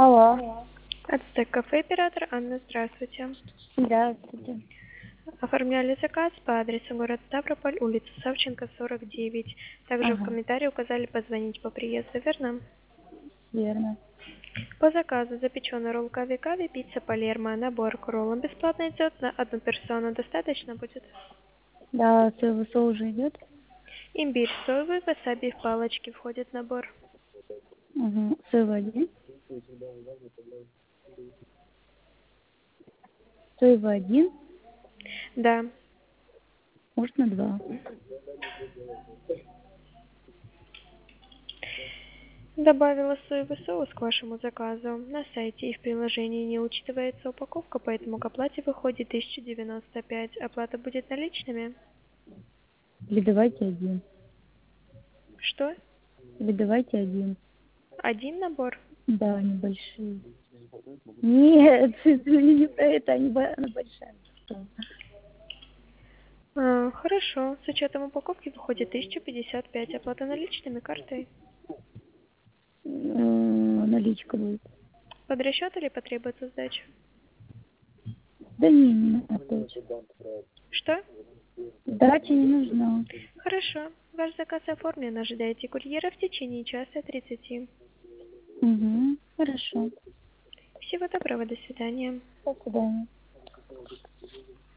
Алло. Ацтек кафе оператор Анна, здравствуйте. Здравствуйте. Оформляли заказ по адресу город Ставрополь, улица Савченко, 49. Также в Ага, комментарии указали позвонить по приезду, верно? верно. По заказу запеченный ролл кави-кави, пицца Палермо, набор к роллам бесплатно идет на одну персону. Достаточно будет? Да, соевый соус уже идет. Имбирь соевый, васаби в палочке входит в набор. Угу. Соевый один. Соевый один. Да. Можно два. Добавила соевый соус к вашему заказу. На сайте и в приложении не учитывается упаковка, поэтому к оплате выходит 1095. Оплата будет наличными? Или давайте один. Что? Или давайте один. Один набор? Да, небольшие. Нет, не про это, она большая. Что? Хорошо. С учетом упаковки выходит 1055. Оплата наличными картой. Наличка будет. Под расчет или потребуется сдача? Да не надо. Что? Сдача не нужна. Хорошо. Ваш заказ оформлен. Ожидайте курьера в течение часа 30. Угу. Хорошо. Всего доброго. До свидания. До свидания.